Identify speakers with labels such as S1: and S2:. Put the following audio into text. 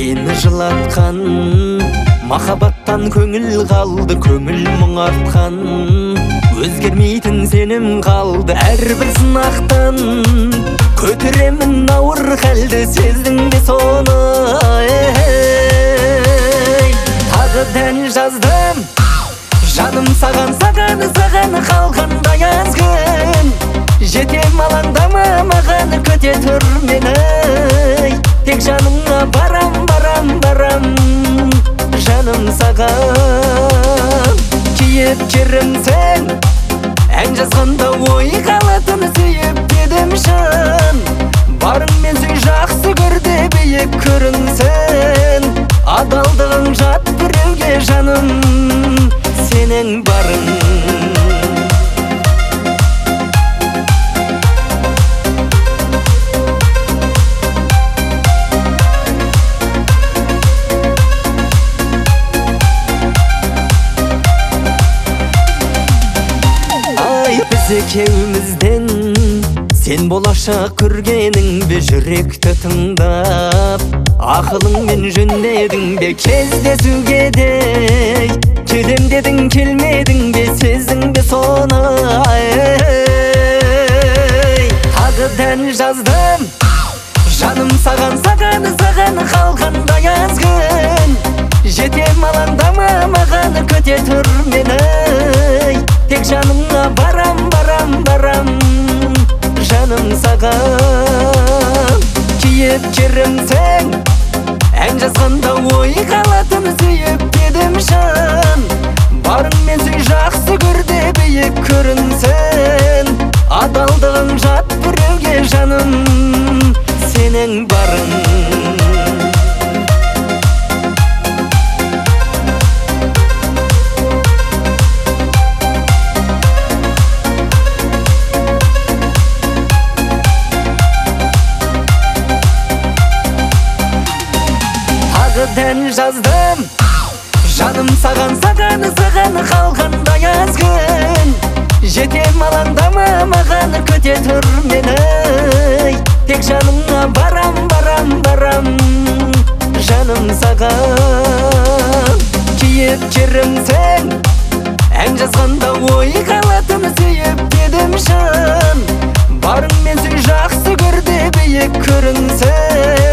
S1: мені жылатқан, махаббаттан көңіл қалды, көңіл мұң артқан. Өзгермейтін сенім қалды әрбір сынақтан. Көтеремін ауыр халді, сездің бе соны? Тағы дән жаздым, жаным саған, саған қалғандай аз күн. Жетем алаңдама маған, көте тұр мені. Тек жаныңа барам, жаным саған. Киіп керімсің, ән жазғанда ой қалатын, сүйіп дедім шын. Барыңмен сүй жақсы көрді, биік көрінсін. Адалдығың жат біреуге жаным, сенің барың. Екеумізден сен болашақ көргенің бе, жүректі тыңдап ақылыңмен жөнделдің бе? Кездесуге де келем дедің, келмедің бе? Сездің бе соны? Тағы дән жаздым, жаным саған, қалғандай аз күн. Жетем алаңдама маған, көте тұр мені. Тек жаныңа барам, жаным саған. Киіп керімсің, ән жазғанда ой қалатын, сүйіп дедім шын. Барыңмен сүй жақсы көрді, биік көрінсін. Адалдығың жат біреуге жаным, сенің барың. Дән жаздым, жаным саған, қалғандай аз күн. Жетем алаңдама маған, көте тұр мені. Тек жаныңа барам, жаным саған. Киіп керімсің, ән жазғанда ой қалатын, сүйіп дедім шын. Барыңмен сүй жақсы көрді, биік көрінсін.